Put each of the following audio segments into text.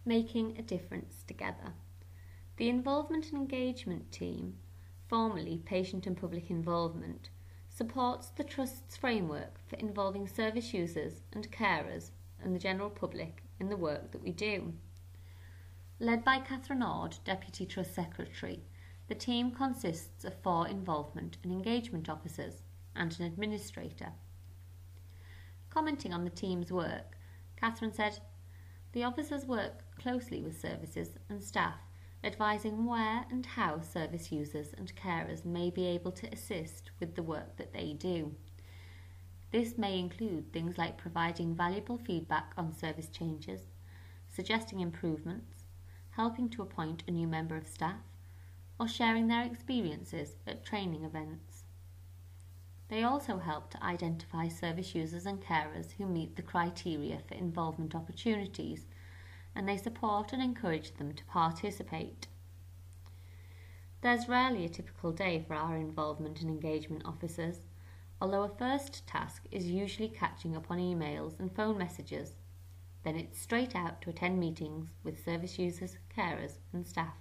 Making a difference together. The Involvement and Engagement Team, formerly Patient and Public Involvement, supports the Trust's framework for involving service users and carers and the general public in the work that we do. Led by Catherine Ord, Deputy Trust Secretary, the team consists of 4 Involvement and Engagement Officers and an Administrator. Commenting on the team's work, Catherine said, "The officers work closely with services and staff, advising where and how service users and carers may be able to assist with the work that they do. This may include things like providing valuable feedback on service changes, suggesting improvements, helping to appoint a new member of staff, or sharing their experiences at training events. They also help to identify service users and carers who meet the criteria for involvement opportunities, and they support and encourage them to participate. There's rarely a typical day for our involvement and engagement officers, although a first task is usually catching up on emails and phone messages. Then it's straight out to attend meetings with service users, carers and staff.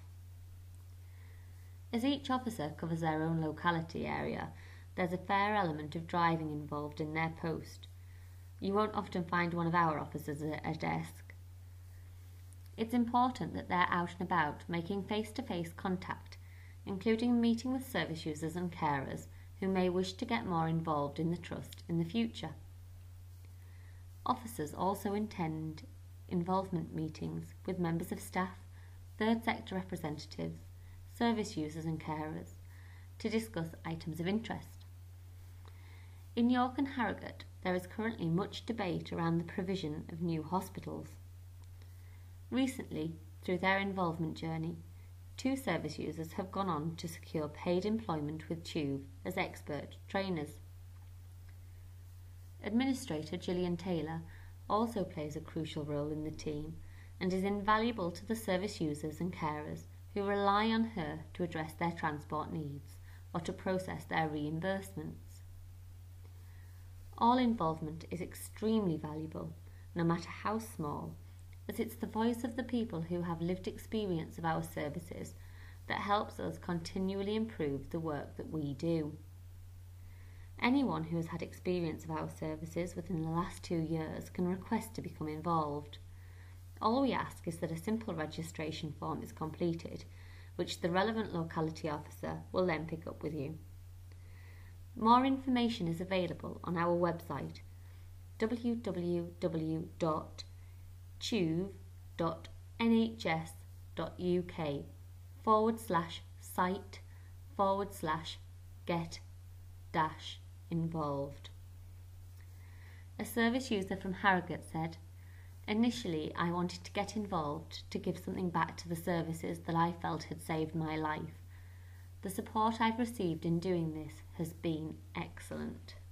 As each officer covers their own locality area, there's a fair element of driving involved in their post. You won't often find one of our officers at a desk. It's important that they're out and about, making face-to-face contact, including meeting with service users and carers who may wish to get more involved in the Trust in the future. Officers also attend involvement meetings with members of staff, third sector representatives, service users and carers to discuss items of interest. In York and Harrogate, there is currently much debate around the provision of new hospitals. Recently, through their involvement journey, 2 service users have gone on to secure paid employment with TUV as expert trainers. Administrator Gillian Taylor also plays a crucial role in the team and is invaluable to the service users and carers who rely on her to address their transport needs or to process their reimbursements. All involvement is extremely valuable, no matter how small, as it's the voice of the people who have lived experience of our services that helps us continually improve the work that we do. Anyone who has had experience of our services within the last 2 years can request to become involved. All we ask is that a simple registration form is completed, which the relevant locality officer will then pick up with you. More information is available on our website www.tuv.nhs.uk/site/get-involved. A service user from Harrogate said, "Initially, I wanted to get involved to give something back to the services that I felt had saved my life. The support I've received in doing this has been excellent."